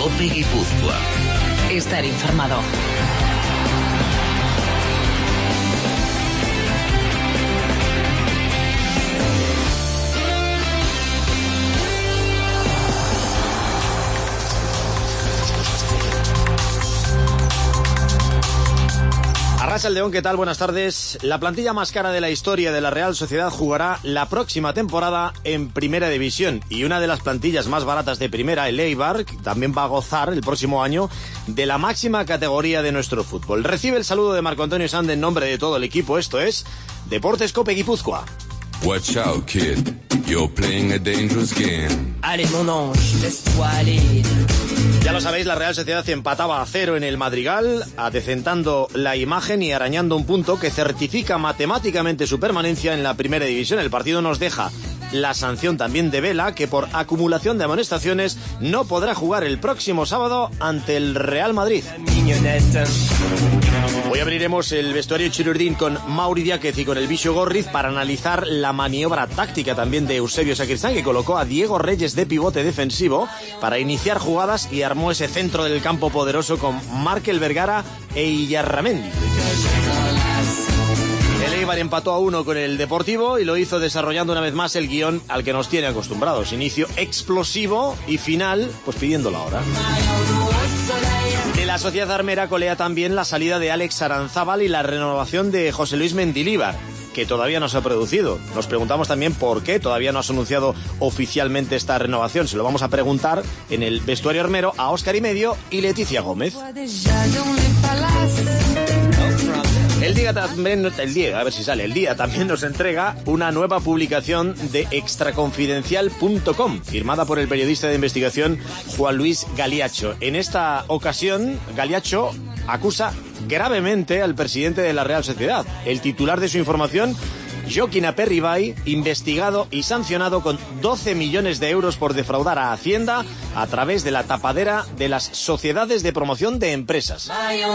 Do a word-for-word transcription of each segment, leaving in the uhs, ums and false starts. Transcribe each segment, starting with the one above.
COPE Guipúzcoa. Estar informado. Arrasa León, ¿qué tal? Buenas tardes. La plantilla más cara de la historia de la Real Sociedad jugará la próxima temporada en Primera División, y una de las plantillas más baratas de Primera, el Eibar, también va a gozar el próximo año de la máxima categoría de nuestro fútbol. Recibe el saludo de Marco Antonio Sande en nombre de todo el equipo. Esto es Deportes COPE Guipúzcoa. Watch out, kid. You're playing a dangerous game. Allez, mon ange, laisse-toi aller. Ya lo sabéis, la Real Sociedad empataba a cero en el Madrigal, adecentando la imagen y arañando un punto que certifica matemáticamente su permanencia en la Primera División. El partido nos deja la sanción también de Vela, que por acumulación de amonestaciones no podrá jugar el próximo sábado ante el Real Madrid. Hoy abriremos el vestuario Chirurdín con Mauri Diáquez y con el Bicho Gorriz para analizar la maniobra táctica también de Eusebio Sacristán, que colocó a Diego Reyes de pivote defensivo para iniciar jugadas y armó ese centro del campo poderoso con Markel Vergara e Illarramendi. El Eibar empató a uno con el Deportivo y lo hizo desarrollando una vez más el guión al que nos tiene acostumbrados. Inicio explosivo y final, pues pidiendo la hora. De la Sociedad Armera colea también la salida de Alex Aranzábal y la renovación de José Luis Mendilíbar, que todavía no se ha producido. Nos preguntamos también por qué todavía no has anunciado oficialmente esta renovación. Se lo vamos a preguntar en el vestuario armero a Óscar y Medio y Leticia Gómez. El día también, el día, a ver si sale, el día también nos entrega una nueva publicación de extraconfidencial punto com, firmada por el periodista de investigación Juan Luis Galiacho. En esta ocasión, Galiacho acusa gravemente al presidente de la Real Sociedad. El titular de su información, Joaquín Aperribay, investigado y sancionado con doce millones de euros por defraudar a Hacienda a través de la tapadera de las sociedades de promoción de empresas.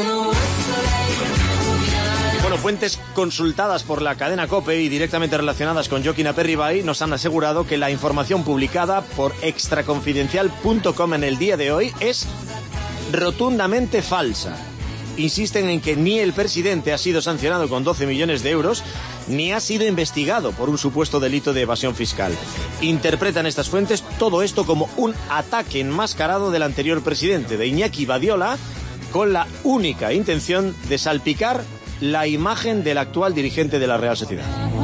Bueno, fuentes consultadas por la cadena COPE y directamente relacionadas con Joaquín Aperribay nos han asegurado que la información publicada por extraconfidencial punto com en el día de hoy es rotundamente falsa. Insisten en que ni el presidente ha sido sancionado con doce millones de euros, ni ha sido investigado por un supuesto delito de evasión fiscal. Interpretan estas fuentes todo esto como un ataque enmascarado del anterior presidente, de Iñaki Badiola, con la única intención de salpicar la imagen del actual dirigente de la Real Sociedad.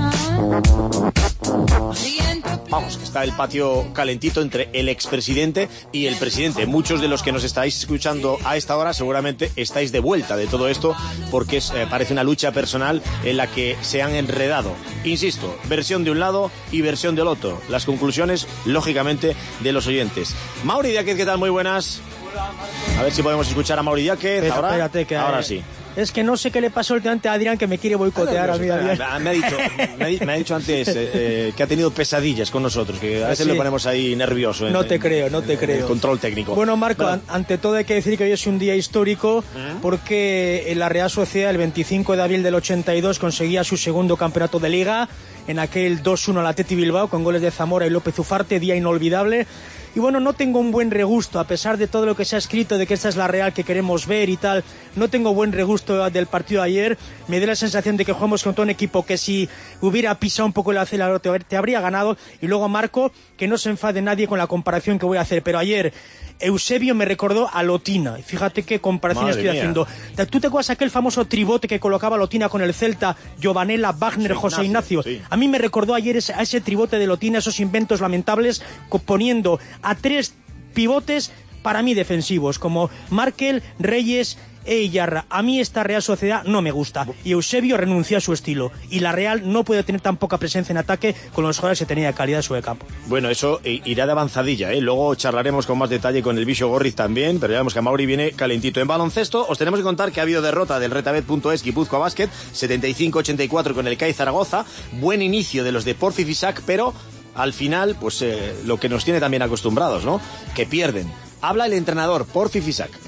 Vamos, que está el patio calentito entre el expresidente y el presidente. Muchos de los que nos estáis escuchando a esta hora seguramente estáis de vuelta de todo esto, porque es, eh, parece una lucha personal en la que se han enredado. Insisto, versión de un lado y versión del otro. Las conclusiones, lógicamente, de los oyentes. Mauri Diáquez, ¿qué tal? Muy buenas. A ver si podemos escuchar a Mauri Diáquez. Pero, ahora, espérate, que ahora sí. Es que no sé qué le pasó últimamente a Adrián, que me quiere boicotear a mí. Me ha dicho, me ha, me ha dicho antes eh, eh, que ha tenido pesadillas con nosotros, que a veces sí. le ponemos ahí nervioso. En, no te en, creo, no te en, creo. En el control técnico. Bueno, Marco, bueno. An- ante todo hay que decir que hoy es un día histórico, ¿Mm? porque en la Real Sociedad el veinticinco de abril del ochenta y dos conseguía su segundo campeonato de Liga, en aquel dos uno al Athletic Bilbao con goles de Zamora y López Ufarte, día inolvidable. Y bueno, no tengo un buen regusto, a pesar de todo lo que se ha escrito de que esta es la Real que queremos ver y tal, no tengo buen regusto del partido de ayer. Me dio la sensación de que jugamos contra un equipo que si hubiera pisado un poco el acelerador te, te habría ganado. Y luego, Marco, que no se enfade nadie con la comparación que voy a hacer, pero ayer Eusebio me recordó a Lotina. Y fíjate qué comparación Madre estoy mía. haciendo. ¿Tú te acuerdas aquel famoso tribote que colocaba Lotina con el Celta, Giovanella, Wagner, Sí, José Ignacio, Ignacio? sí. A mí me recordó ayer ese, a ese tribote de Lotina, esos inventos lamentables, co- poniendo a tres pivotes para mí defensivos, como Markel, Reyes e Illarra. A mí esta Real Sociedad no me gusta, y Eusebio renunció a su estilo, y la Real no puede tener tan poca presencia en ataque con los jugadores que tenía de calidad sobre el campo. Bueno, eso eh, irá de avanzadilla, ¿eh? Luego charlaremos con más detalle con el Bicho Gorriz también, pero ya vemos que Mauri viene calentito. En baloncesto os tenemos que contar que ha habido derrota del retabet punto es Guipúzcoa Basket, setenta y cinco ochenta y cuatro con el C A I Zaragoza. Buen inicio de los de Porfi Fisac, pero al final, pues eh, lo que nos tiene también acostumbrados, ¿no? Que pierden. Habla el entrenador, Porfi Fisac.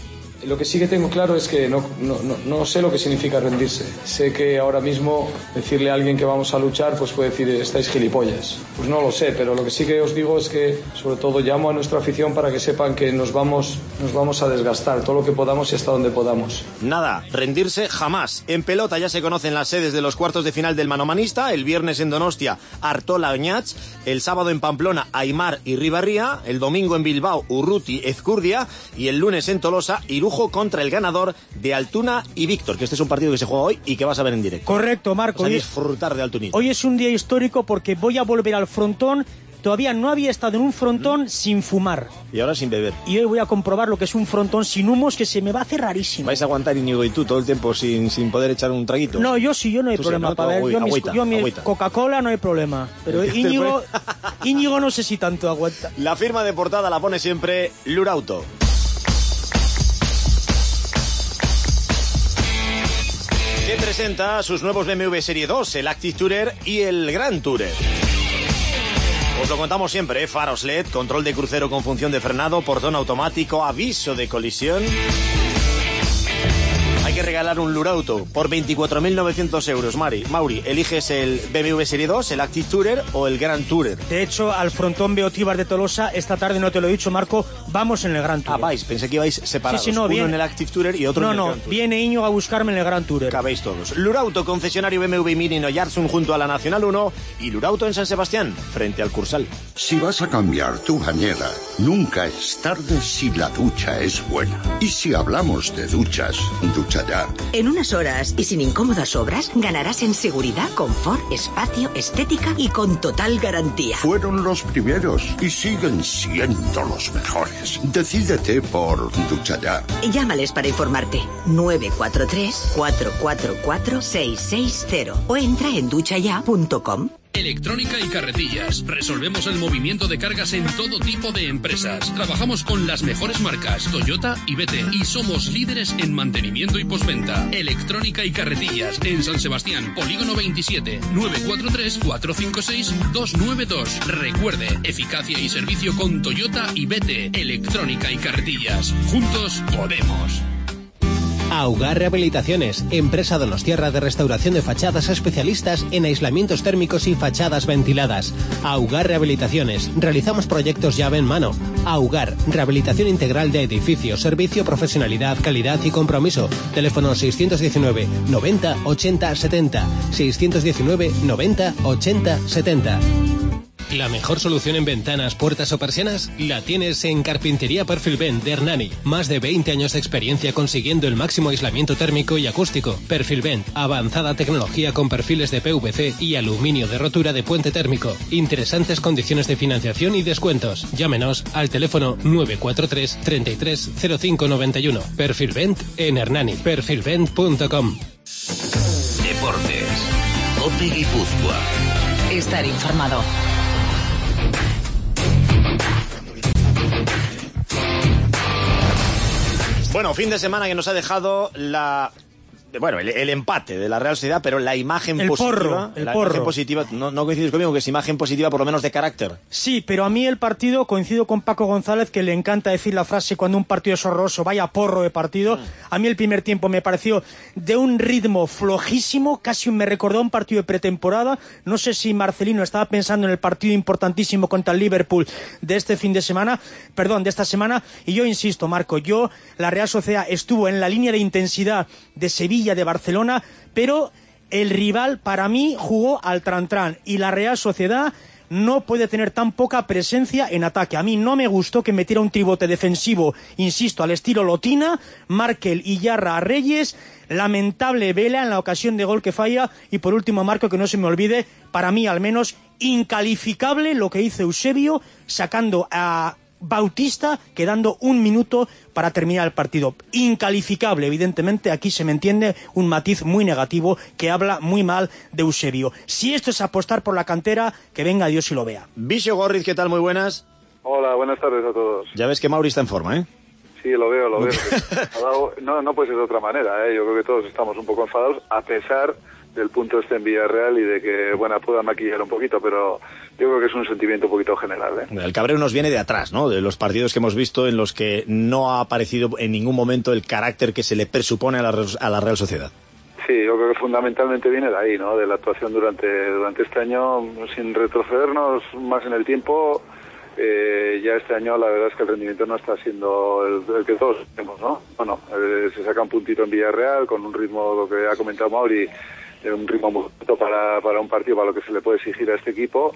Lo que sí que tengo claro es que no, no, no, no sé lo que significa rendirse. Sé que ahora mismo decirle a alguien que vamos a luchar pues puede decir estáis gilipollas. Pues no lo sé, pero lo que sí que os digo es que sobre todo llamo a nuestra afición para que sepan que nos vamos, nos vamos a desgastar todo lo que podamos y hasta donde podamos. Nada, rendirse jamás. En pelota ya se conocen las sedes de los cuartos de final del manomanista. El viernes en Donostia, Artola Oñats. El sábado en Pamplona, Aimar y Ribarría. El domingo en Bilbao, Urruti, Ezcurdia. Y el lunes en Tolosa, Irujo contra el ganador de Altuna y Víctor, que este es un partido que se juega hoy y que vas a ver en directo. Correcto, Marco. Vas a disfrutar de Altunismo. Hoy es un día histórico porque voy a volver al frontón. Todavía no había estado en un frontón mm. sin fumar. Y ahora sin beber. Y hoy voy a comprobar lo que es un frontón sin humos, que se me va a hacer rarísimo. ¿Vais a aguantar, Íñigo y tú, todo el tiempo sin, sin poder echar un traguito? No, yo sí, yo no hay tú problema. Sí, ¿no? Para ver, agüita, yo, mis, agüita, yo mi agüita. Coca-Cola no hay problema. Pero Íñigo, Íñigo no sé si tanto aguanta. La firma de portada la pone siempre Lurauto. Que presenta sus nuevos B M W Serie dos, el Active Tourer y el Grand Tourer. Os lo contamos siempre, ¿eh? Faros L E D, control de crucero con función de frenado, portón automático, aviso de colisión. Hay que regalar un Lurauto por veinticuatro mil novecientos euros. Mari, Mauri, ¿eliges el B M W Serie dos, el Active Tourer o el Grand Tourer? De hecho, al frontón Beotíbar de Tolosa, esta tarde, no te lo he dicho, Marco, vamos en el Grand Tourer. Ah, vais, pensé que ibais separados. Sí, sí, no, Uno viene... en el Active Tourer y otro no, en el no, Grand Tourer. No, viene Íñigo a buscarme en el Grand Tourer. Cabéis todos. Lurauto, concesionario B M W Mini Oyarzun junto a la Nacional uno y Lurauto en San Sebastián, frente al Cursal. Si vas a cambiar tu bañera, nunca es tarde si la ducha es buena. Y si hablamos de duchas, ducha ya. En unas horas y sin incómodas obras, ganarás en seguridad, confort, espacio, estética y con total garantía. Fueron los primeros y siguen siendo los mejores. Decídete por ducha ya. Llámales para informarte. nueve cuatro tres, cuatro cuatro cuatro, seis seis cero o entra en ducha ya punto com. Electrónica y Carretillas. Resolvemos el movimiento de cargas en todo tipo de empresas. Trabajamos con las mejores marcas, Toyota y B T, y somos líderes en mantenimiento y postventa. Electrónica y Carretillas, en San Sebastián, Polígono veintisiete, nueve cuatro tres, cuatro cinco seis, dos nueve dos. Recuerde, eficacia y servicio con Toyota y B T. Electrónica y Carretillas. Juntos podemos. Augar Rehabilitaciones, empresa donostiarra de restauración de fachadas, especialistas en aislamientos térmicos y fachadas ventiladas. Augar Rehabilitaciones, realizamos proyectos llave en mano. Augar, rehabilitación integral de edificios, servicio, profesionalidad, calidad y compromiso. Teléfono seiscientos diecinueve, noventa, ochenta, setenta. seiscientos diecinueve, noventa, ochenta, setenta. La mejor solución en ventanas, puertas o persianas la tienes en Carpintería Perfilvent de Hernani. Más de veinte años de experiencia consiguiendo el máximo aislamiento térmico y acústico. Perfilvent, avanzada tecnología con perfiles de P V C y aluminio de rotura de puente térmico. Interesantes condiciones de financiación y descuentos. Llámenos al teléfono nueve cuatro tres, treinta y tres, cero cinco noventa y uno. Perfilvent en Hernani. Perfilvent punto com. Deportes. COPE Guipúzcoa. Estar informado. Bueno, fin de semana que nos ha dejado la... Bueno, el, el empate de la Real Sociedad, pero la imagen el positiva... Porro, el la porro. imagen positiva, no, no coincides conmigo, que es imagen positiva por lo menos de carácter. Sí, pero a mí el partido, coincido con Paco González, que le encanta decir la frase cuando un partido es horroroso, vaya porro de partido. Mm. A mí el primer tiempo me pareció de un ritmo flojísimo, casi me recordó un partido de pretemporada. No sé si Marcelino estaba pensando en el partido importantísimo contra el Liverpool de este fin de semana, perdón, de esta semana, y yo insisto, Marco, yo, la Real Sociedad estuvo en la línea de intensidad de Sevilla, de Barcelona, pero el rival para mí jugó al tran-tran y la Real Sociedad no puede tener tan poca presencia en ataque. A mí no me gustó que metiera un tribote defensivo, insisto, al estilo Lotina, Markel y Yarra a Reyes, lamentable Vela en la ocasión de gol que falla, y por último, Marco, que no se me olvide, para mí al menos incalificable lo que hizo Eusebio sacando a Bautista quedando un minuto para terminar el partido. Incalificable, evidentemente, aquí se me entiende un matiz muy negativo que habla muy mal de Eusebio. Si esto es apostar por la cantera, que venga Dios y lo vea. Vicio Gorriz, ¿qué tal? Muy buenas. Hola, buenas tardes a todos. Ya ves que Mauri está en forma, ¿eh? Sí, lo veo, lo veo. No, no puede ser de otra manera, ¿eh? Yo creo que todos estamos un poco enfadados, a pesar del punto este en Villarreal y de que, bueno, pueda maquillar un poquito, pero yo creo que es un sentimiento un poquito general, ¿eh? El cabreo nos viene de atrás, ¿no? De los partidos que hemos visto en los que no ha aparecido en ningún momento el carácter que se le presupone a la, a la Real Sociedad. Sí, yo creo que fundamentalmente viene de ahí, ¿no? De la actuación durante, durante este año, sin retrocedernos más en el tiempo. Eh, ya este año la verdad es que el rendimiento no está siendo el, el que todos tenemos, ¿no? Bueno, eh, se saca un puntito en Villarreal con un ritmo, lo que ha comentado Mauri, eh, un ritmo muy alto para, para un partido, para lo que se le puede exigir a este equipo,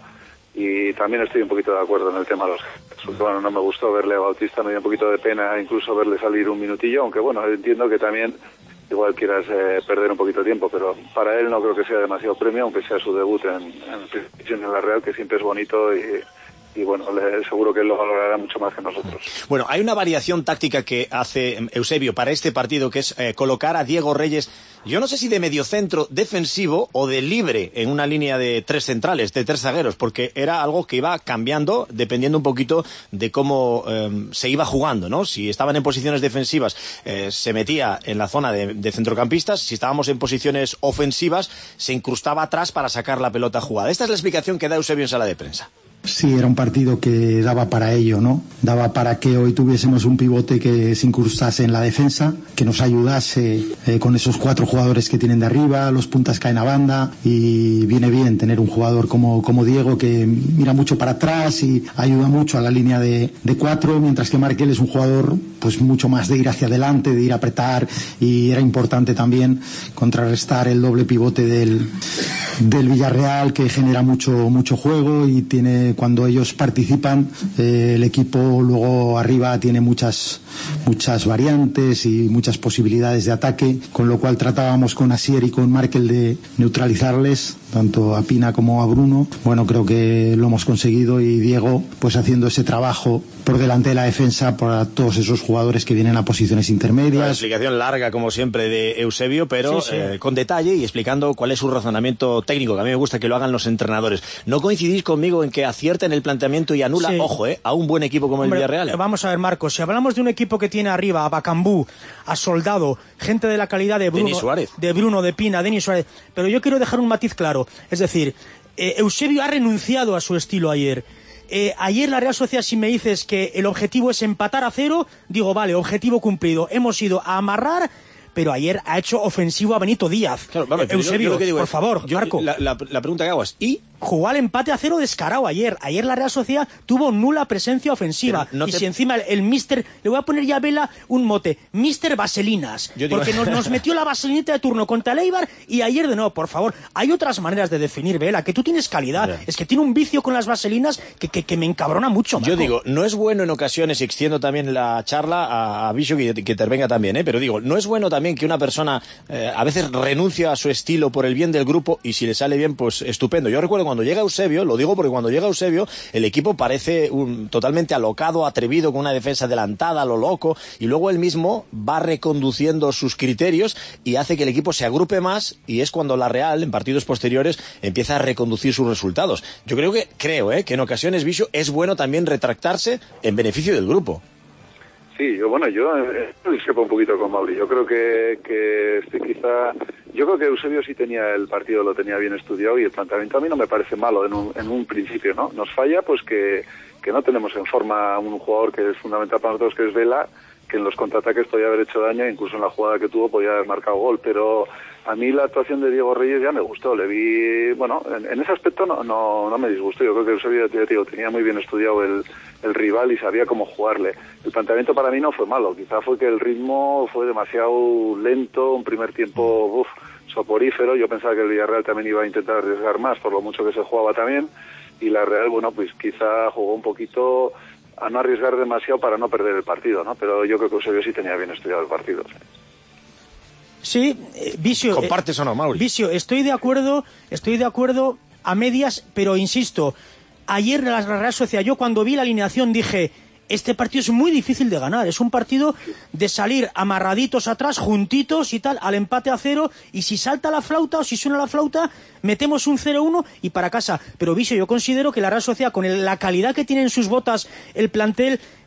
y también estoy un poquito de acuerdo en el tema de los gestos. Bueno, no me gustó verle a Bautista, me dio un poquito de pena incluso verle salir un minutillo, aunque bueno, entiendo que también igual quieras eh, perder un poquito de tiempo, pero para él no creo que sea demasiado premio, aunque sea su debut en, en, en la Real, que siempre es bonito y... y bueno, le, seguro que él lo valorará mucho más que nosotros. Bueno, hay una variación táctica que hace Eusebio para este partido, que es eh, colocar a Diego Reyes, yo no sé si de mediocentro defensivo o de libre en una línea de tres centrales, de tres zagueros, porque era algo que iba cambiando dependiendo un poquito de cómo eh, se iba jugando, ¿no? Si estaban en posiciones defensivas, eh, se metía en la zona de, de centrocampistas; si estábamos en posiciones ofensivas, se incrustaba atrás para sacar la pelota jugada. Esta es la explicación que da Eusebio en sala de prensa. Sí, era un partido que daba para ello, ¿no? Daba para que hoy tuviésemos un pivote que se incrustase en la defensa, que nos ayudase eh, con esos cuatro jugadores que tienen de arriba, los puntas caen a banda, y viene bien tener un jugador como, como Diego, que mira mucho para atrás y ayuda mucho a la línea de, de cuatro, mientras que Markel es un jugador pues mucho más de ir hacia adelante, de ir a apretar, y era importante también contrarrestar el doble pivote del, del Villarreal, que genera mucho, mucho juego y tiene... Cuando ellos participan, eh, el equipo luego arriba tiene muchas muchas variantes y muchas posibilidades de ataque, con lo cual tratábamos con Asier y con Markel de neutralizarles, tanto a Pina como a Bruno. Bueno, creo que lo hemos conseguido, y Diego pues haciendo ese trabajo por delante de la defensa para todos esos jugadores que vienen a posiciones intermedias. Una explicación larga, como siempre, de Eusebio, pero sí, sí. Eh, con detalle y explicando cuál es su razonamiento técnico, que a mí me gusta que lo hagan los entrenadores. ¿No coincidís conmigo en que acierta en el planteamiento y anula, sí. ojo, eh, a un buen equipo como Hombre, el Villarreal? Vamos a ver, Marcos, si hablamos de un equipo que tiene arriba a Bacambú, a Soldado, gente de la calidad de Bruno, de Bruno, de Pina, Denis Suárez, pero yo quiero dejar un matiz claro, es decir, eh, Eusebio ha renunciado a su estilo ayer. Eh, ayer la Real Sociedad, si me dices que el objetivo es empatar a cero, digo, vale, objetivo cumplido, hemos ido a amarrar, pero ayer ha hecho ofensivo a Benito Díaz. Claro, vale, Eusebio, yo, yo lo que digo por es, favor, yo, Marco. La, la, la pregunta que hago es, ¿y? Jugó al empate a cero descarado ayer. Ayer la Real Sociedad tuvo nula presencia ofensiva. No y te... si encima el, el Mister... Le voy a poner ya a Vela un mote. Mister Vaselinas. Digo... Porque nos, nos metió la vaselinita de turno contra el Eibar, y ayer de nuevo, por favor. Hay otras maneras de definir, Vela, que tú tienes calidad. Yeah. Es que tiene un vicio con las vaselinas que, que, que me encabrona mucho, Marco. Yo digo, no es bueno en ocasiones, y extiendo también la charla a, a Bicho, que, que intervenga también, ¿eh? Pero digo, no es bueno también que una persona eh, a veces renuncia a su estilo por el bien del grupo, y si le sale bien, pues estupendo. Yo recuerdo cuando llega Eusebio, lo digo porque cuando llega Eusebio, el equipo parece un, totalmente alocado, atrevido, con una defensa adelantada, a lo loco, y luego él mismo va reconduciendo sus criterios y hace que el equipo se agrupe más, y es cuando la Real, en partidos posteriores, empieza a reconducir sus resultados. Yo creo que, creo, ¿eh? que en ocasiones, Bicho, es bueno también retractarse en beneficio del grupo. Sí, yo, bueno, yo eh, discrepo un poquito con Mauri. Yo creo que, que este quizá... Yo creo que Eusebio sí tenía el partido, lo tenía bien estudiado, y el planteamiento a mí no me parece malo en un, en un principio, ¿no? Nos falla pues que, que no tenemos en forma un jugador que es fundamental para nosotros, que es Vela, que en los contraataques podía haber hecho daño, incluso en la jugada que tuvo podía haber marcado gol, pero a mí la actuación de Diego Reyes ya me gustó, le vi, bueno, en, en ese aspecto no, no, no me disgustó. Yo creo que Eusebio, te digo, tenía muy bien estudiado el, el rival y sabía cómo jugarle. El planteamiento para mí no fue malo, quizá fue que el ritmo fue demasiado lento, un primer tiempo, uff, soporífero. Yo pensaba que el Villarreal también iba a intentar arriesgar más, por lo mucho que se jugaba también, y la Real, bueno, pues quizá jugó un poquito a no arriesgar demasiado para no perder el partido, ¿no? Pero yo creo que Eusebio sí tenía bien estudiado el partido. Sí, eh, Vicio... ¿Compartes eh, o no, Mauri? Vicio, estoy de acuerdo, estoy de acuerdo a medias, pero insisto, ayer la Real Sociedad, yo cuando vi la alineación dije, este partido es muy difícil de ganar, es un partido de salir amarraditos atrás, juntitos y tal, al empate a cero, y si salta la flauta o si suena la flauta, metemos un cero uno y para casa. Pero Vicio, yo considero que la Real Sociedad, con el, la calidad que tiene en sus botas el plantel,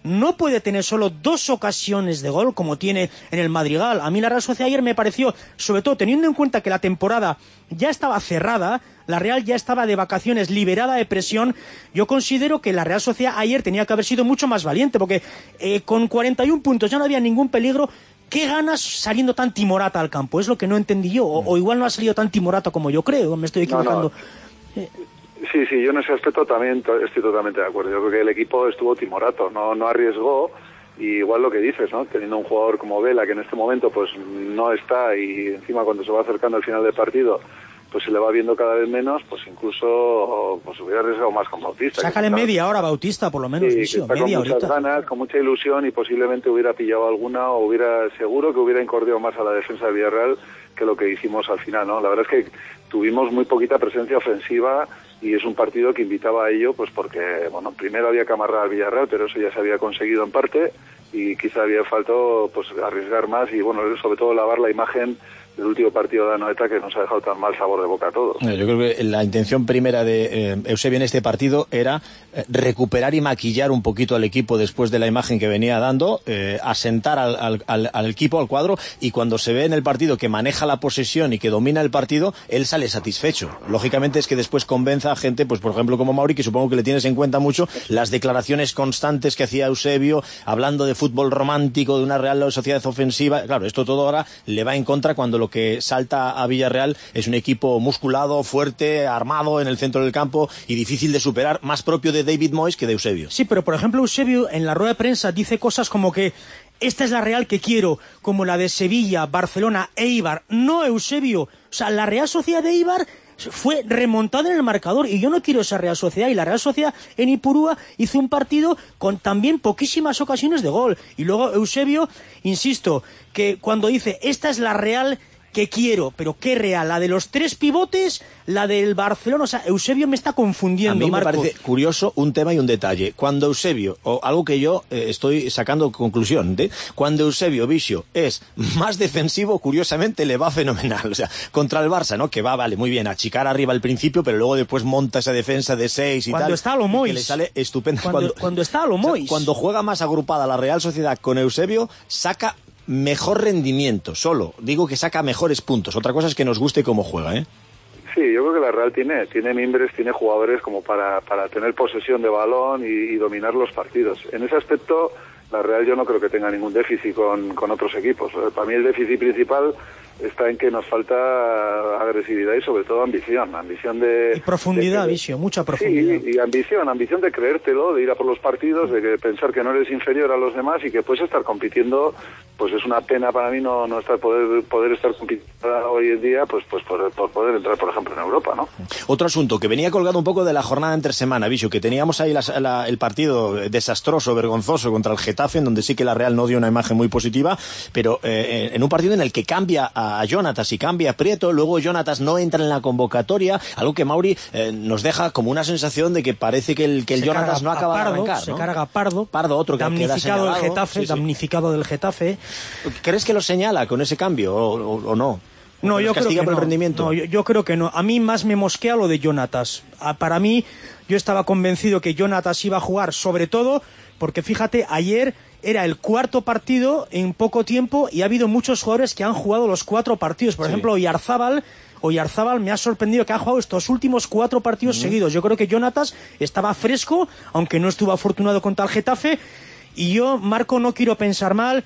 no puede tener solo dos ocasiones de gol como tiene en el Madrigal. A mí la Real Sociedad ayer me pareció, sobre todo teniendo en cuenta que la temporada ya estaba cerrada, la Real ya estaba de vacaciones, liberada de presión, yo considero que la Real Sociedad ayer tenía que haber sido mucho más valiente, porque eh, con cuarenta y un puntos ya no había ningún peligro. ¿Qué ganas saliendo tan timorata al campo? Es lo que no entendí yo, o, o igual no ha salido tan timorata como yo creo, me estoy equivocando. No, no. Sí, sí, yo en ese aspecto también estoy totalmente de acuerdo. Yo creo que el equipo estuvo timorato, no, no arriesgó, y igual lo que dices, ¿no? Teniendo un jugador como Vela, que en este momento pues no está, y encima cuando se va acercando al final del partido, pues se le va viendo cada vez menos, pues incluso pues hubiera arriesgado más con Bautista. Sácale media hora Bautista, por lo menos, sí, Visio, está media con muchas horita. ganas, con mucha ilusión, y posiblemente hubiera pillado alguna, o hubiera, seguro que hubiera incordiado más a la defensa del Villarreal que lo que hicimos al final, ¿no? La verdad es que tuvimos muy poquita presencia ofensiva, y es un partido que invitaba a ello, pues porque, bueno, primero había que amarrar al Villarreal, pero eso ya se había conseguido en parte, y quizá había faltado pues arriesgar más y, bueno, sobre todo lavar la imagen del último partido de Anoeta, que nos ha dejado tan mal sabor de boca a todos. Yo creo que la intención primera de eh, Eusebio en este partido era eh, recuperar y maquillar un poquito al equipo después de la imagen que venía dando, eh, asentar al, al, al, al equipo, al cuadro, y cuando se ve en el partido que maneja la posesión y que domina el partido, él sale satisfecho. Lógicamente es que después convenza a gente, pues por ejemplo como Mauri, que supongo que le tienes en cuenta mucho, las declaraciones constantes que hacía Eusebio, hablando de fútbol romántico, de una Real Sociedad ofensiva. Claro, esto todo ahora le va en contra cuando lo que salta a Villarreal es un equipo musculado, fuerte, armado en el centro del campo y difícil de superar, más propio de David Moyes que de Eusebio. Sí, pero por ejemplo Eusebio en la rueda de prensa dice cosas como que esta es la Real que quiero, como la de Sevilla, Barcelona, Eibar. No, Eusebio, o sea, la Real Sociedad de Eibar fue remontada en el marcador, y yo no quiero esa Real Sociedad, y la Real Sociedad en Ipurúa hizo un partido con también poquísimas ocasiones de gol. Y luego Eusebio, insisto, que cuando dice esta es la Real que quiero, pero qué Real, la de los tres pivotes, la del Barcelona, o sea, Eusebio me está confundiendo, A mí Marco. me parece curioso un tema y un detalle. Cuando Eusebio, o algo que yo eh, estoy sacando conclusión de, cuando Eusebio Visio es más defensivo, curiosamente le va fenomenal. O sea, contra el Barça, ¿no? Que va, vale, muy bien, achicar arriba al principio, pero luego después monta esa defensa de seis y cuando tal. Cuando está a lo Moyes. Que le sale estupendo. Cuando, cuando, cuando está a lo Moyes. O sea, cuando juega más agrupada la Real Sociedad con Eusebio, saca mejor rendimiento, solo digo que saca mejores puntos. Otra cosa es que nos guste cómo juega, ¿eh? Sí, yo creo que la Real tiene tiene mimbres, tiene jugadores como para para tener posesión de balón y, y dominar los partidos. En ese aspecto, la Real yo no creo que tenga ningún déficit con, con otros equipos. Para mí el déficit principal está en que nos falta agresividad y sobre todo ambición, ambición de... Y profundidad, de, Visio, mucha profundidad. Sí, y ambición, ambición de creértelo, de ir a por los partidos, de que pensar que no eres inferior a los demás y que puedes estar compitiendo. Pues es una pena para mí no no estar poder poder estar compitiendo hoy en día, pues pues por, por poder entrar, por ejemplo, en Europa, ¿no? Otro asunto que venía colgado un poco de la jornada entre semana, Visio, que teníamos ahí la, la, el partido desastroso, vergonzoso contra el Getafe, en donde sí que la Real no dio una imagen muy positiva, pero eh, en un partido en el que cambia a Jonatas y cambia a Prieto, luego Jonatas no entra en la convocatoria, algo que Mauri eh, nos deja como una sensación de que parece que el que el Jonatas no acaba Pardo, de arrancar, ¿no? Se carga a Pardo, Pardo, otro que damnificado queda señalado, del Getafe, sí, sí. damnificado del Getafe. ¿Crees que lo señala con ese cambio o, o, o no? No, yo creo que por no. el rendimiento? No, yo, yo creo que no. A mí más me mosquea lo de Jonatas. A, para mí, yo estaba convencido que Jonatas iba a jugar, sobre todo porque, fíjate, ayer era el cuarto partido en poco tiempo y ha habido muchos jugadores que han jugado los cuatro partidos. Por sí. ejemplo, Oyarzábal, Oyarzábal me ha sorprendido que ha jugado estos últimos cuatro partidos uh-huh. seguidos. Yo creo que Jonatas estaba fresco, aunque no estuvo afortunado contra el Getafe. Y yo, Marco, no quiero pensar mal,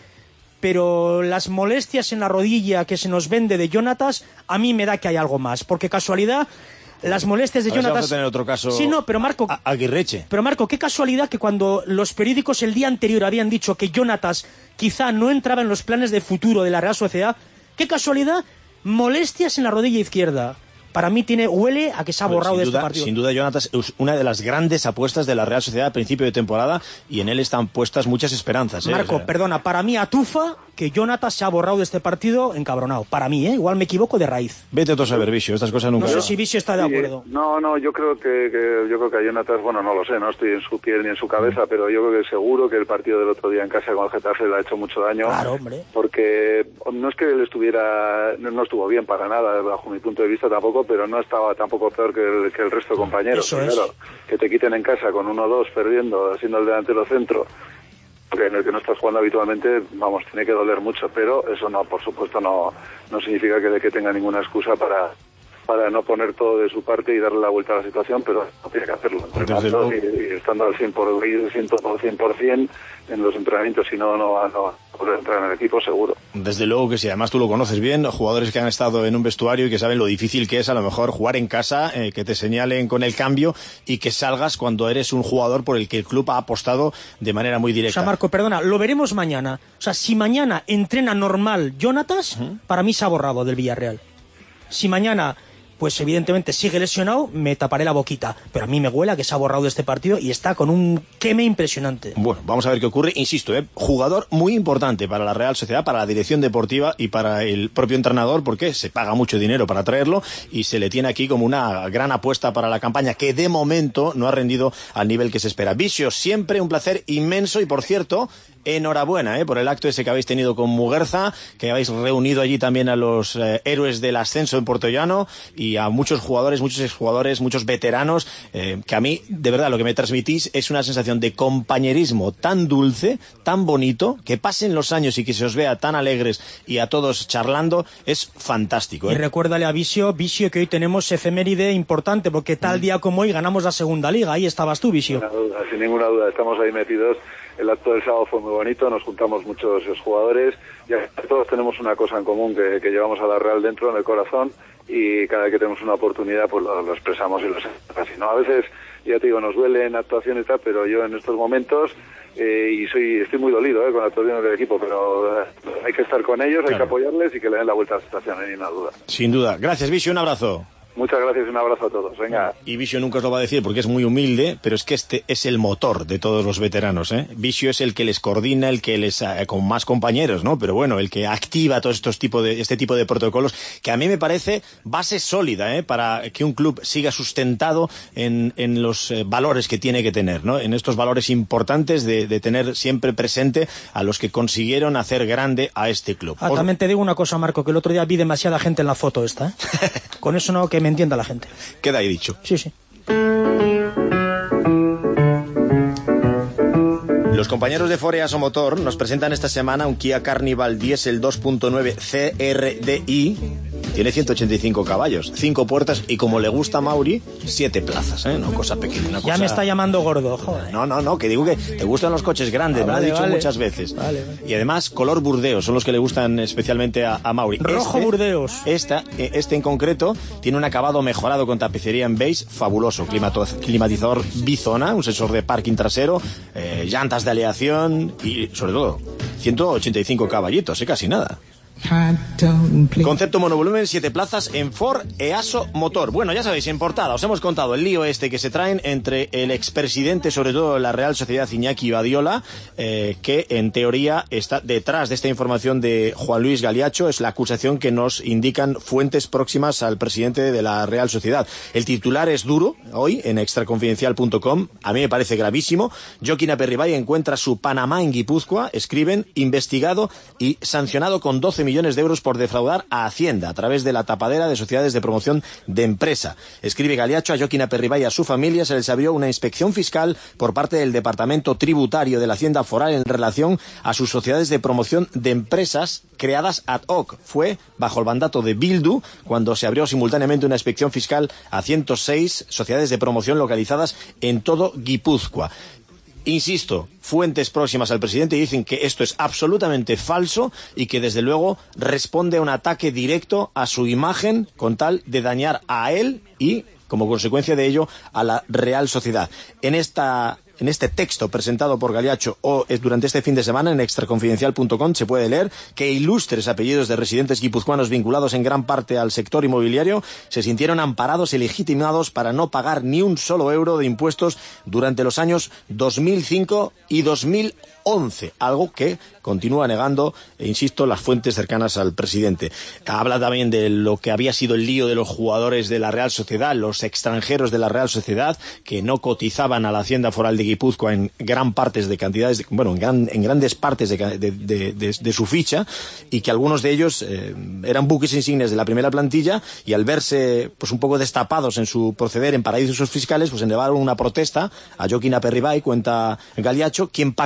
pero las molestias en la rodilla que se nos vende de Jonatas, a mí me da que hay algo más, porque casualidad, las molestias de a ver Jonatas... Si vamos a tener otro caso... Sí, no, pero Marco... A Aguirreche. Pero Marco, qué casualidad que cuando los periódicos el día anterior habían dicho que Jonatas quizá no entraba en los planes de futuro de la Real Sociedad, qué casualidad, molestias en la rodilla izquierda. Para mí tiene huele a que se ha borrado bueno, de duda, este partido. Sin duda, Jonatas es una de las grandes apuestas de la Real Sociedad a principio de temporada y en él están puestas muchas esperanzas. ¿eh? Marco, o sea... perdona, para mí atufa que Jonatas se ha borrado de este partido encabronado. Para mí, ¿eh? Igual me equivoco de raíz. Vete tú a saber, Visio, estas cosas nunca... No sé si Visio está de acuerdo. Sí, no, no, yo creo que, que yo creo que a Jonatas, bueno, no lo sé, no estoy en su piel ni en su cabeza, mm. pero yo creo que seguro que el partido del otro día en casa con el Getafe le ha hecho mucho daño. Claro, hombre. Porque no es que él estuviera, no estuvo bien para nada, bajo mi punto de vista tampoco, pero no estaba tampoco peor que el, que el resto de compañeros. Eso es. Claro, que te quiten en casa con uno o dos perdiendo, siendo el delantero centro, en el que no estás jugando habitualmente, vamos, tiene que doler mucho, pero eso no, por supuesto, no, no significa que, que tenga ninguna excusa para para no poner todo de su parte y darle la vuelta a la situación, pero no tiene que hacerlo. Entrenando y, y estando al cien por ciento en los entrenamientos, si no, no va a poder entrar en el equipo, seguro. Desde luego que sí, además tú lo conoces bien, jugadores que han estado en un vestuario y que saben lo difícil que es a lo mejor jugar en casa, eh, que te señalen con el cambio y que salgas cuando eres un jugador por el que el club ha apostado de manera muy directa. O sea, Marco, perdona, lo veremos mañana. O sea, si mañana entrena normal Jonatas, uh-huh. para mí se ha borrado del Villarreal. Si mañana... pues evidentemente sigue lesionado, me taparé la boquita. Pero a mí me huela que se ha borrado de este partido y está con un queme impresionante. Bueno, vamos a ver qué ocurre. Insisto, ¿eh? jugador muy importante para la Real Sociedad, para la dirección deportiva y para el propio entrenador, porque se paga mucho dinero para traerlo y se le tiene aquí como una gran apuesta para la campaña, que de momento no ha rendido al nivel que se espera. Visio, siempre un placer inmenso y, por cierto... enhorabuena eh, por el acto ese que habéis tenido con Muguerza, que habéis reunido allí también a los eh, héroes del ascenso en Puertollano y a muchos jugadores, muchos exjugadores, muchos veteranos, eh, que a mí, de verdad, lo que me transmitís es una sensación de compañerismo tan dulce, tan bonito, que pasen los años y que se os vea tan alegres y a todos charlando, es fantástico. ¿eh? Y recuérdale a Visio, Visio, que hoy tenemos efeméride importante, porque tal día como hoy ganamos la segunda liga, ahí estabas tú, Visio. Sin ninguna duda, sin ninguna duda, estamos ahí metidos. El acto del sábado fue muy bonito, nos juntamos muchos jugadores, ya todos tenemos una cosa en común que, que llevamos a la Real dentro, en el corazón, y cada vez que tenemos una oportunidad pues lo, lo expresamos y lo hacemos así, ¿no? A veces, ya te digo, nos duele en actuación y tal, pero yo en estos momentos, eh, y soy estoy muy dolido eh, con la actuación del equipo, pero eh, hay que estar con ellos, claro. Hay que apoyarles y que le den la vuelta a la situación, no hay ninguna duda. Sin duda. Gracias, Visio, un abrazo. Muchas gracias y un abrazo a todos. Venga. Y Visio nunca os lo va a decir porque es muy humilde, pero es que este es el motor de todos los veteranos, ¿eh? Visio es el que les coordina, el que les eh, con más compañeros, ¿no? Pero bueno, el que activa todos estos tipos de este tipo de protocolos, que a mí me parece base sólida, ¿eh? Para que un club siga sustentado en, en los eh, valores que tiene que tener, ¿no? En estos valores importantes de, de tener siempre presente a los que consiguieron hacer grande a este club. Ah, también te digo una cosa, Marco, que el otro día vi demasiada gente en la foto esta, ¿eh? Con eso no que me entienda la gente. Queda ahí dicho. Sí, sí. Los compañeros de Foreaso Motor nos presentan esta semana un Kia Carnival Diesel dos punto nueve C R D I. Tiene ciento ochenta y cinco caballos, cinco puertas y, como le gusta a Mauri, siete plazas, ¿eh? No cosa pequeña. Una ya cosa... me está llamando gordo, joder. No, no, no, que digo que te gustan los coches grandes, ah, me vale, lo he dicho vale. muchas veces. Vale, vale. Y además, color burdeos, son los que le gustan especialmente a, a Mauri. Rojo este, burdeos. Esta, este en concreto tiene un acabado mejorado con tapicería en beige, fabuloso. Climatizador bizona, un sensor de parking trasero, eh, llantas de aleación y, sobre todo, ciento ochenta y cinco caballitos, ¿eh? Casi nada. Concepto monovolumen, siete plazas en Ford Easo Motor. Bueno, ya sabéis, en portada os hemos contado el lío este que se traen entre el expresidente, sobre todo de la Real Sociedad, Iñaki Badiola, eh, que en teoría está detrás de esta información de Juan Luis Galiacho. Es la acusación que nos indican fuentes próximas al presidente de la Real Sociedad. El titular es duro hoy en extraconfidencial punto com. A mí me parece gravísimo. Joaquín Aperribay encuentra su Panamá en Guipúzcoa. Escriben, investigado y sancionado con doce millones de euros por defraudar a Hacienda a través de la tapadera de sociedades de promoción de empresa. Escribe Galiacho, a Joaquín Aperribay y a su familia se les abrió una inspección fiscal por parte del Departamento Tributario de la Hacienda Foral en relación a sus sociedades de promoción de empresas creadas ad hoc. Fue bajo el mandato de Bildu cuando se abrió simultáneamente una inspección fiscal a ciento seis sociedades de promoción localizadas en todo Guipúzcoa. Insisto, fuentes próximas al presidente dicen que esto es absolutamente falso y que desde luego responde a un ataque directo a su imagen con tal de dañar a él y, como consecuencia de ello, a la Real Sociedad. En esta... En este texto presentado por Galiacho o durante este fin de semana en extraconfidencial punto com se puede leer que ilustres apellidos de residentes guipuzcoanos vinculados en gran parte al sector inmobiliario se sintieron amparados y legitimados para no pagar ni un solo euro de impuestos durante los años dos mil cinco y dos mil once, algo que continúa negando, e insisto, las fuentes cercanas al presidente. Habla también de lo que había sido el lío de los jugadores de la Real Sociedad, los extranjeros de la Real Sociedad, que no cotizaban a la Hacienda Foral de Guipúzcoa en gran partes de cantidades, de, bueno, en, gran, en grandes partes de, de, de, de, de su ficha, y que algunos de ellos eh, eran buques insignes de la primera plantilla, y al verse pues un poco destapados en su proceder en paraísos fiscales, pues elevaron una protesta a Joaquín Aperribay, cuenta Galiacho, quien pactó con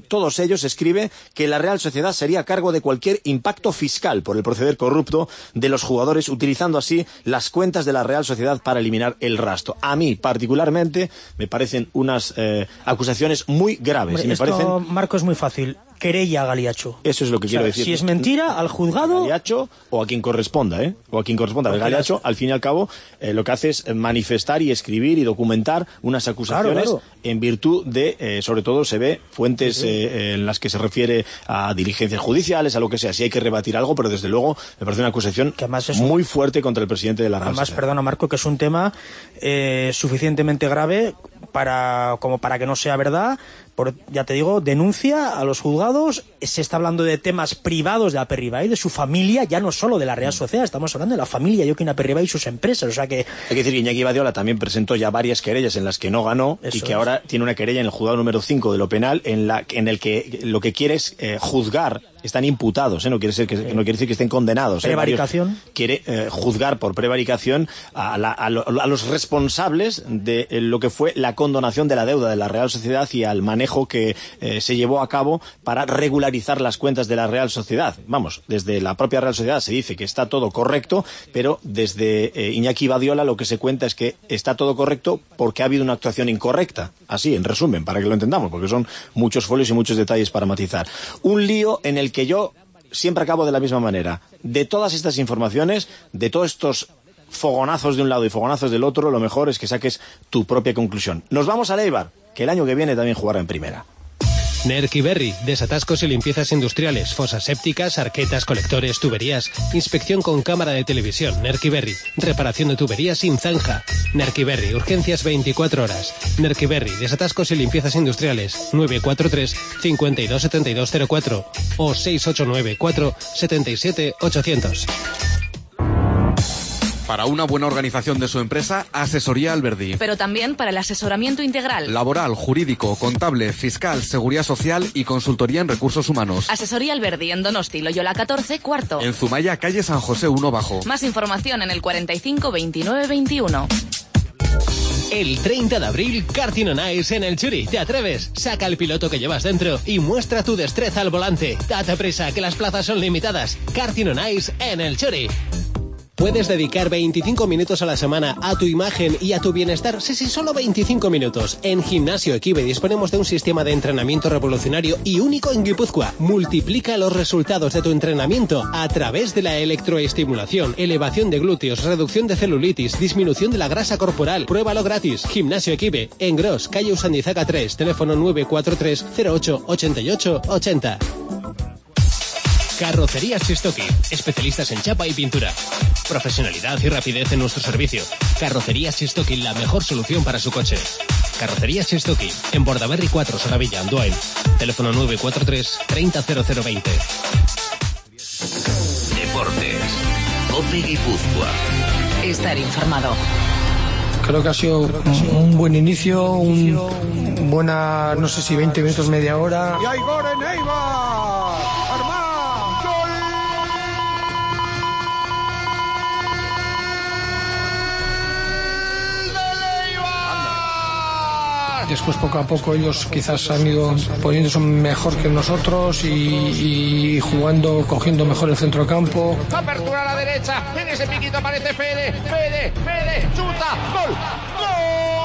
todos ellos escribe que la Real Sociedad sería a cargo de cualquier impacto fiscal por el proceder corrupto de los jugadores, utilizando así las cuentas de la Real Sociedad para eliminar el rastro. A mí, particularmente, me parecen unas eh, acusaciones muy graves. Hombre, y me esto, parecen... Marco, es muy fácil. Querella a Galiacho. Eso es lo que o quiero sea, decir. Si es mentira, al juzgado... A Galiacho o a quien corresponda, ¿eh? O a quien corresponda. El Galiacho, al fin y al cabo, eh, lo que hace es manifestar y escribir y documentar unas acusaciones claro, claro. en virtud de, eh, sobre todo, se ve fuentes sí, sí. Eh, en las que se refiere a diligencias judiciales, a lo que sea. Si hay que rebatir algo, pero desde luego me parece una acusación que además es un... muy fuerte contra el presidente de la Real Además, Sociedad. perdona, Marco, que es un tema eh, suficientemente grave para como para que no sea verdad. Por, ya te digo, denuncia a los juzgados. Se está hablando de temas privados de Aperribay, de su familia, ya no solo de la Real Sociedad, estamos hablando de la familia Joaquín Aperribay y sus empresas. O sea que... Hay que decir que Iñaki Badiola también presentó ya varias querellas en las que no ganó. Eso y que es. Ahora tiene una querella en el juzgado número cinco de lo penal en la en el que lo que quiere es eh, juzgar. Están imputados, ¿eh? no quiere ser que, sí. no quiere decir que estén condenados. Prevaricación. ¿eh? Quiere eh, juzgar por prevaricación a, la, a, lo, a los responsables de lo que fue la condonación de la deuda de la Real Sociedad y al manejo que eh, se llevó a cabo para regularizar las cuentas de la Real Sociedad. Vamos, desde la propia Real Sociedad se dice que está todo correcto, pero desde eh, Iñaki Badiola lo que se cuenta es que está todo correcto porque ha habido una actuación incorrecta. Así, en resumen, para que lo entendamos, porque son muchos folios y muchos detalles para matizar. Un lío en el que yo siempre acabo de la misma manera. De todas estas informaciones, de todos estos fogonazos de un lado y fogonazos del otro, lo mejor es que saques tu propia conclusión. Nos vamos a Eibar, que el año que viene también jugará en primera. Nerkiberri, desatascos y limpiezas industriales, fosas sépticas, arquetas, colectores, tuberías, inspección con cámara de televisión. Nerkiberri, reparación de tuberías sin zanja. Nerkiberri, urgencias veinticuatro horas. Nerkiberri, desatascos y limpiezas industriales. nueve cuatro tres, cinco dos siete dos cero cuatro o seis ocho nueve cuatro, siete siete ocho cero cero. Para una buena organización de su empresa, Asesoría Alberdi. Pero también para el asesoramiento integral. Laboral, jurídico, contable, fiscal, seguridad social y consultoría en recursos humanos. Asesoría Alberdi en Donosti, Loyola catorce, cuarto. En Zumaya, calle San José uno bajo. Más información en el cuarenta y cinco veintinueve veintiuno. El treinta de abril, Karting on Ice en el Churi. ¿Te atreves? Saca el piloto que llevas dentro y muestra tu destreza al volante. Date prisa, que las plazas son limitadas. Karting on Ice en el Churi. Puedes dedicar veinticinco minutos a la semana a tu imagen y a tu bienestar. Sí, sí, solo veinticinco minutos. En Gimnasio Equibe disponemos de un sistema de entrenamiento revolucionario y único en Guipúzcoa. Multiplica los resultados de tu entrenamiento a través de la electroestimulación, elevación de glúteos, reducción de celulitis, disminución de la grasa corporal. Pruébalo gratis. Gimnasio Equibe, en Gros, calle Usandizaga tres, teléfono nueve cuatro tres, cero ocho, ochenta y ocho, ochenta. Carrocerías Chistoki, especialistas en chapa y pintura. Profesionalidad y rapidez en nuestro servicio. Carrocerías Chistoki, la mejor solución para su coche. Carrocerías Chistoki, en Bordaberry cuatro, Soravilla, Andoain. Teléfono nueve cuatro tres, treinta cero cero veinte. Deportes. COPE Guipúzcoa. Estar informado. Creo que ha sido un buen inicio, un buena, no sé si veinte minutos, media hora. ¡Y hay gol en Eibar! ¡Armán! Después poco a poco ellos quizás han ido poniéndose mejor que nosotros y, y jugando, cogiendo mejor el centrocampo. Apertura a la derecha, en ese piquito aparece Fede, Fede, Fede, chuta, gol, gol.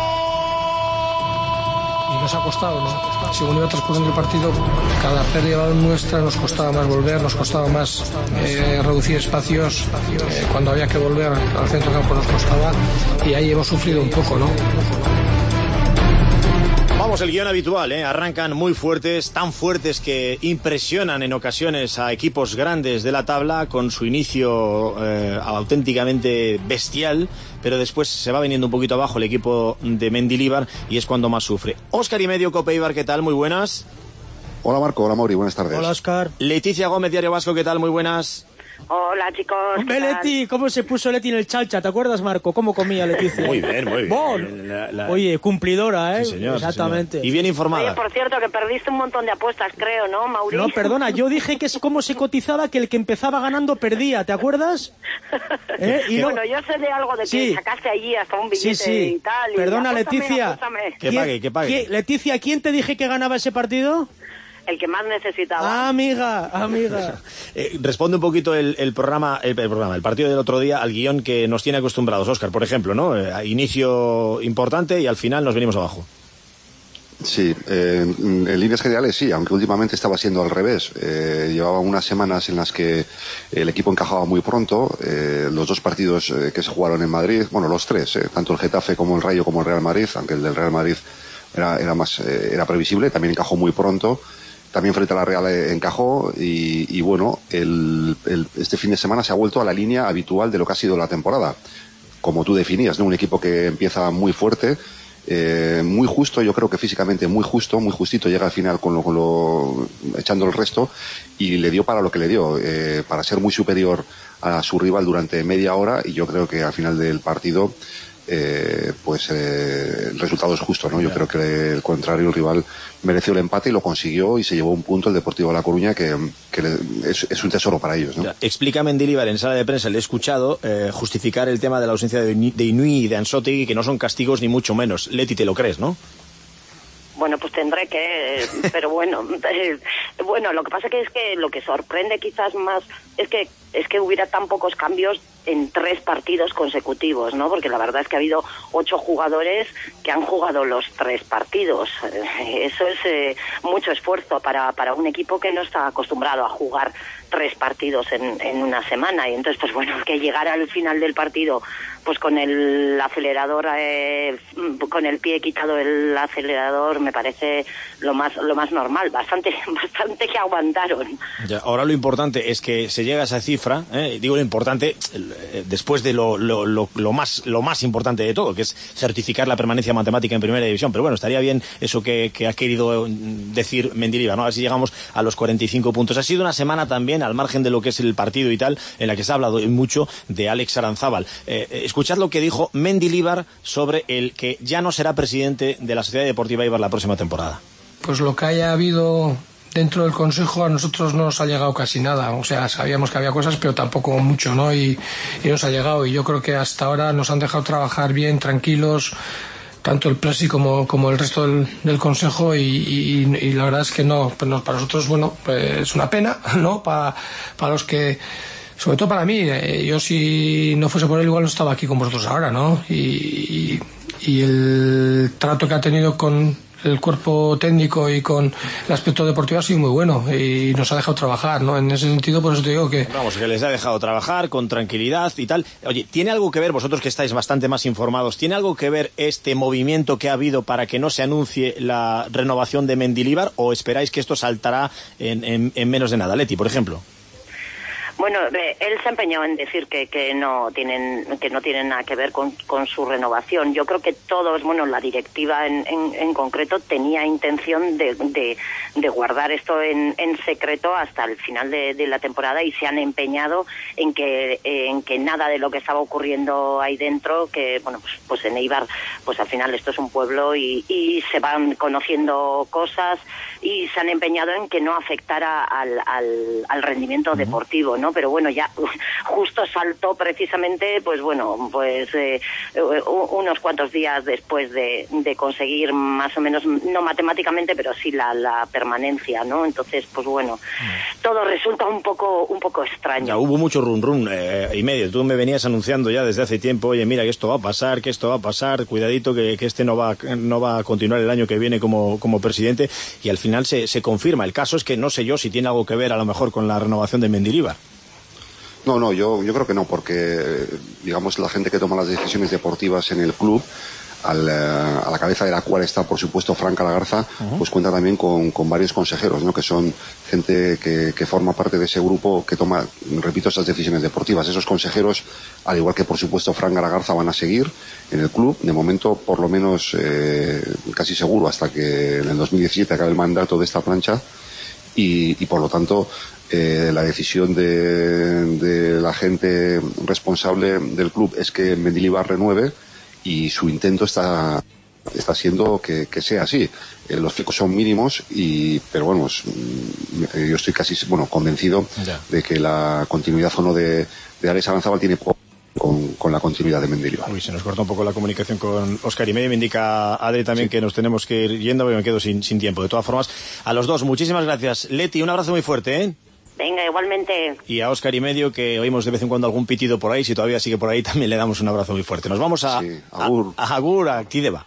Y nos ha costado, ¿no? Según iba transcurriendo el partido, cada pérdida nuestra nos costaba más volver, nos costaba más eh, reducir espacios. Eh, cuando había que volver al centrocampo nos costaba y ahí hemos sufrido un poco, ¿no? Vamos, el guión habitual, ¿eh? Arrancan muy fuertes, tan fuertes que impresionan en ocasiones a equipos grandes de la tabla con su inicio eh, auténticamente bestial, pero después se va viniendo un poquito abajo el equipo de Mendilibar y es cuando más sufre. Óscar y medio, Cope Eibar, ¿qué tal? Muy buenas. Hola Marco, hola Mauri, buenas tardes. Hola Óscar. Leticia Gómez, Diario Vasco, ¿qué tal? Muy buenas. Hola chicos. Hombre, Leti, ¿cómo se puso Leti en el chalcha? ¿Te acuerdas, Marco? ¿Cómo comía Leticia? Muy bien, muy bien. Bon. La, la... Oye, cumplidora, ¿eh? Sí, señor, exactamente. Sí, señor. Y bien informada. Oye, por cierto, que perdiste un montón de apuestas, creo, ¿no, Mauri? No, perdona, yo dije que es como se cotizaba, que el que empezaba ganando perdía, ¿te acuerdas? ¿Eh? Y bueno, no... yo sé de algo de que sí. Sacaste allí hasta un billete sí, sí. y tal. Y perdona, apústame, Leticia. Apústame. Que pague, que pague. ¿Quién, Leticia, ¿quién te dije que ganaba ese partido? el que más necesitaba. Amiga, amiga. eh, responde un poquito el, el programa, el, el programa, el partido del otro día al guión que nos tiene acostumbrados, Óscar, por ejemplo, ¿no? Eh, inicio importante y al final nos venimos abajo. Sí, eh, en líneas generales sí, aunque últimamente estaba siendo al revés. Eh, llevaba unas semanas en las que el equipo encajaba muy pronto. Eh, los dos partidos eh, que se jugaron en Madrid, bueno, los tres, eh, tanto el Getafe como el Rayo como el Real Madrid, aunque el del Real Madrid era, era más, eh, era previsible, también encajó muy pronto. También frente a la Real eh, encajó y, y bueno, el, el, este fin de semana se ha vuelto a la línea habitual de lo que ha sido la temporada. Como tú definías, ¿no? Un equipo que empieza muy fuerte. Eh, muy justo, yo creo que físicamente muy justo, muy justito, llega al final con lo, con lo echando el resto y le dio para lo que le dio, eh, para ser muy superior a su rival durante media hora y yo creo que al final del partido eh, pues eh, el resultado es justo, ¿no? Yo creo que el contrario, el rival mereció el empate y lo consiguió y se llevó un punto el Deportivo de La Coruña que, que es, es un tesoro para ellos, ¿no? Ya, explica Mendilibar en sala de prensa, le he escuchado eh, justificar el tema de la ausencia de, de Inui y de Anzotti, que no son castigos ni mucho menos. Leti, te lo crees, ¿no? Bueno, pues tendré que, pero bueno, eh, bueno, lo que pasa que es que lo que sorprende quizás más es que es que hubiera tan pocos cambios en tres partidos consecutivos, ¿no? Porque la verdad es que ha habido ocho jugadores que han jugado los tres partidos. Eso es eh, mucho esfuerzo para para un equipo que no está acostumbrado a jugar tres partidos en, en una semana y entonces pues bueno, que llegar al final del partido pues con el acelerador eh, con el pie quitado el acelerador me parece lo más lo más normal, bastante bastante que aguantaron. Ya, ahora lo importante es que se llega a esa cifra, eh, digo lo importante eh, después de lo, lo, lo, lo más lo más importante de todo, que es certificar la permanencia matemática en primera división, pero bueno, estaría bien eso que, que ha querido decir Mendilibar, ¿no? A ver si llegamos a los cuarenta y cinco puntos. Ha sido una semana también, al margen de lo que es el partido y tal, en la que se ha hablado mucho de Alex Aranzábal. Eh, escuchad lo que dijo Mendilibar sobre el que ya no será presidente de la Sociedad Deportiva Eibar la próxima temporada. Pues lo que haya habido dentro del Consejo a nosotros no nos ha llegado casi nada, o sea, sabíamos que había cosas pero tampoco mucho, ¿no? Y, y nos ha llegado y yo creo que hasta ahora nos han dejado trabajar bien, tranquilos, tanto el Presi como, como el resto del, del Consejo y, y, y la verdad es que no, pues no, para nosotros, bueno, pues es una pena, ¿no? Para, para los que, sobre todo para mí, eh, yo si no fuese por él igual no estaba aquí con vosotros ahora, ¿no? Y, y, y el trato que ha tenido con el cuerpo técnico y con el aspecto deportivo ha sido muy bueno y nos ha dejado trabajar, ¿no? En ese sentido, por eso te digo que... Vamos, que les ha dejado trabajar con tranquilidad y tal. Oye, ¿tiene algo que ver, vosotros que estáis bastante más informados, ¿tiene algo que ver este movimiento que ha habido para que no se anuncie la renovación de Mendilibar o esperáis que esto saltará en, en, en menos de nada? Leti, por ejemplo. Bueno, él se empeñó en decir que, que no tienen que no tienen nada que ver con, con su renovación. Yo creo que todos, bueno, la directiva en, en, en concreto tenía intención de, de, de guardar esto en, en secreto hasta el final de, de la temporada y se han empeñado en que en que nada de lo que estaba ocurriendo ahí dentro, que bueno, pues, pues en Eibar, pues al final esto es un pueblo y, y se van conociendo cosas y se han empeñado en que no afectara al, al, al rendimiento uh-huh. deportivo, ¿no? Pero bueno, ya justo saltó precisamente, pues bueno, pues eh, unos cuantos días después de, de conseguir más o menos, no matemáticamente, pero sí la, la permanencia, ¿no? Entonces, pues bueno, todo resulta un poco un poco extraño. Ya hubo mucho run run eh, y medio. Tú me venías anunciando ya desde hace tiempo, oye, mira que esto va a pasar, que esto va a pasar, cuidadito que, que este no va no va a continuar el año que viene como, como presidente, y al final se, se confirma. El caso es que no sé yo si tiene algo que ver a lo mejor con la renovación de Mendilibar. No, no, yo, yo creo que no, porque, digamos, la gente que toma las decisiones deportivas en el club, al, a la cabeza de la cual está, por supuesto, Frank Lagarza, uh-huh. pues cuenta también con, con varios consejeros, ¿no? Que son gente que, que forma parte de ese grupo que toma, repito, esas decisiones deportivas. Esos consejeros, al igual que, por supuesto, Frank Lagarza, van a seguir en el club, de momento, por lo menos, eh, casi seguro, hasta que en el dos mil diecisiete acabe el mandato de esta plancha, y, y por lo tanto, Eh, la decisión de, de la gente responsable del club es que Mendilibar renueve y su intento está está siendo que, que sea así. Eh, los flecos son mínimos y pero bueno, es, yo estoy casi bueno convencido yeah. de que la continuidad o no de, de Alex Aranzábal tiene poco con, con la continuidad de Mendilibar. Uy, se nos corta un poco la comunicación con Óscar y medio. Me indica Adri también sí. que nos tenemos que ir yendo, porque me quedo sin, sin tiempo. De todas formas, a los dos, muchísimas gracias. Leti, un abrazo muy fuerte, ¿eh? Venga, igualmente. Y a Óscar y medio, que oímos de vez en cuando algún pitido por ahí, si todavía sigue por ahí, también le damos un abrazo muy fuerte. Nos vamos a... Sí, Agur. A, a Agur, a Kideva.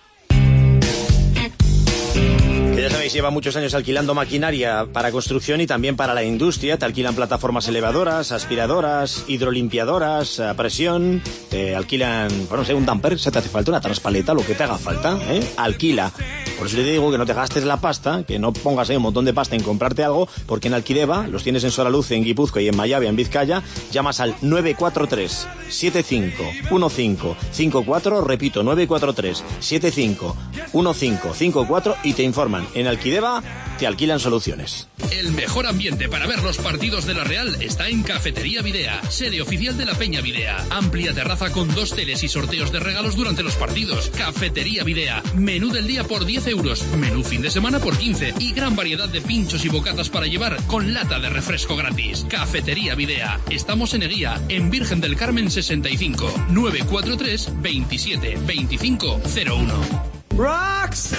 Que ya sabéis, lleva muchos años alquilando maquinaria para construcción y también para la industria. Te alquilan plataformas elevadoras, aspiradoras, hidrolimpiadoras, a presión. Te alquilan, bueno, no sé, un damper, se te hace falta una traspaleta, lo que te haga falta, ¿eh? Alquila. Por eso te digo que no te gastes la pasta, que no pongas ahí un montón de pasta en comprarte algo, porque en Alquideva los tienes en Solaluz, en Guipúzcoa y en Mayavia, en Vizcaya. Llamas al nueve cuatro tres, siete cinco uno cinco cinco cuatro, repito, nueve cuatro tres, siete cinco uno cinco cinco cuatro y te informan. En Alquideva te alquilan soluciones. El mejor ambiente para ver los partidos de la Real está en Cafetería Videa, sede oficial de la Peña Videa. Amplia terraza con dos teles y sorteos de regalos durante los partidos. Cafetería Videa, menú del día por diez euros, menú fin de semana por quince y gran variedad de pinchos y bocatas para llevar con lata de refresco gratis. Cafetería Videa, estamos en Eguía, en Virgen del Carmen sesenta y cinco, nueve cuatro tres, veintisiete, veinticinco, cero uno. Rocks.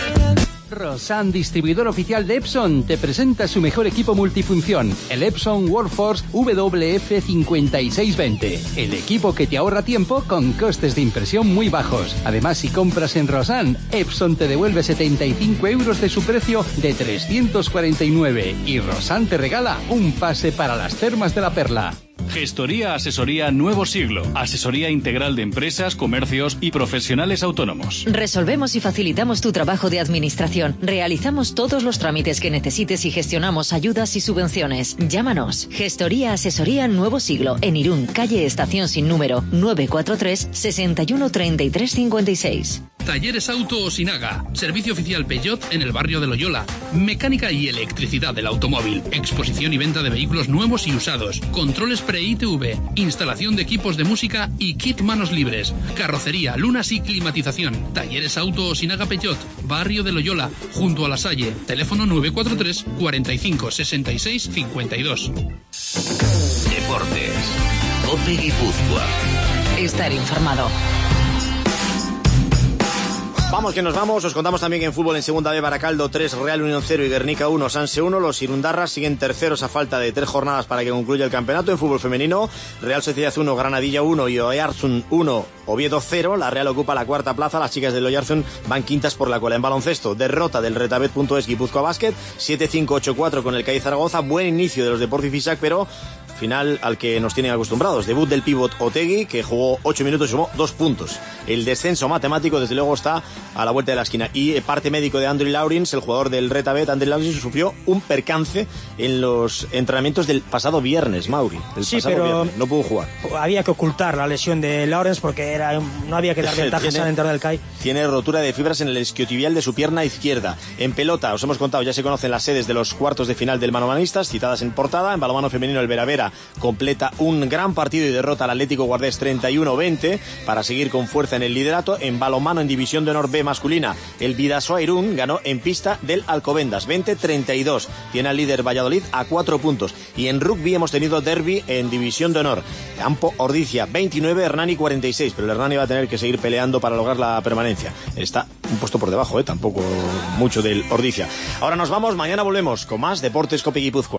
Rosan, distribuidor oficial de Epson, te presenta su mejor equipo multifunción, el Epson Workforce W F cincuenta y seis veinte. El equipo que te ahorra tiempo con costes de impresión muy bajos. Además, si compras en Rosan, Epson te devuelve setenta y cinco euros de su precio de trescientos cuarenta y nueve y Rosan te regala un pase para las termas de la Perla. Gestoría Asesoría Nuevo Siglo. Asesoría integral de empresas, comercios y profesionales autónomos. Resolvemos y facilitamos tu trabajo de administración. Realizamos todos los trámites que necesites y gestionamos ayudas y subvenciones. Llámanos. Gestoría Asesoría Nuevo Siglo. En Irún, calle Estación Sin Número, nueve cuatro tres, sesenta y uno, treinta y tres, cincuenta y seis. Talleres Auto Osinaga. Servicio oficial Peugeot en el barrio de Loyola. Mecánica y electricidad del automóvil. Exposición y venta de vehículos nuevos y usados. Controles pre-I T V. Instalación de equipos de música y kit manos libres. Carrocería, lunas y climatización. Talleres Auto Osinaga Peugeot. Barrio de Loyola. Junto a La Salle. Teléfono nueve cuatro tres, cuarenta y cinco, sesenta y seis, cincuenta y dos. Deportes. COPE Guipúzcoa. Estar informado. Vamos que nos vamos, os contamos también que en fútbol en segunda B Baracaldo tres, Real Unión cero y Guernica uno, Sanse uno, los Irundarras siguen terceros a falta de tres jornadas para que concluya el campeonato. En fútbol femenino, Real Sociedad uno, Granadilla uno y Oyarzún uno, Oviedo cero, la Real ocupa la cuarta plaza, las chicas del Oyarzún van quintas por la cola. En baloncesto, derrota del Retabet.es Guipúzcoa Basket, siete cinco ocho cuatro con el Cádiz Zaragoza, buen inicio de los Deportes Fisac, pero final al que nos tienen acostumbrados. Debut del pívot Otegui, que jugó ocho minutos y sumó dos puntos. El descenso matemático, desde luego, está a la vuelta de la esquina. Y parte médico de Andrew Laurins, el jugador del Retabet, Andrew Laurins, sufrió un percance en los entrenamientos del pasado viernes, Mauri. El sí, pasado pero viernes. No pudo jugar. Había que ocultar la lesión de Laurens porque era, no había que dar ventajas al entrar del C A I. Tiene rotura de fibras en el isquiotibial de su pierna izquierda. En pelota, os hemos contado, ya se conocen las sedes de los cuartos de final del Manomanistas, citadas en portada. En balonmano femenino, el Veravera completa un gran partido y derrota al Atlético Guardés treinta y uno veinte para seguir con fuerza en el liderato. En balonmano en División de Honor B masculina, el Bidasoa Irún ganó en pista del Alcobendas veinte treinta y dos. Tiene al líder Valladolid a cuatro puntos. Y en rugby hemos tenido derbi en División de Honor. Campo Ordicia veintinueve, Hernani cuarenta y seis, pero el Hernani va a tener que seguir peleando para lograr la permanencia. Está un puesto por debajo, ¿eh? Tampoco mucho del Ordicia. Ahora nos vamos, mañana volvemos con más Deportes COPE Guipúzcoa.